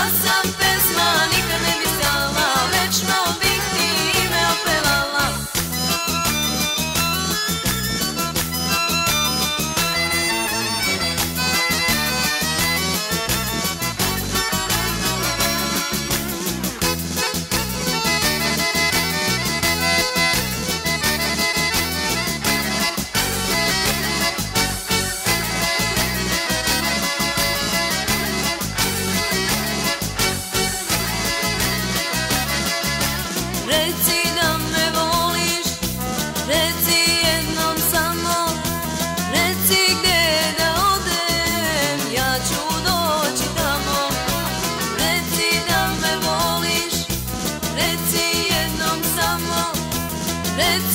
sam pesma, nikad ne bi stala, večno bih ti ime opevala. Reci da me voliš, reci jednom samo, reci gdje da odem, ja ću doći tamo. Reci da me voliš, reci jednom samo, reci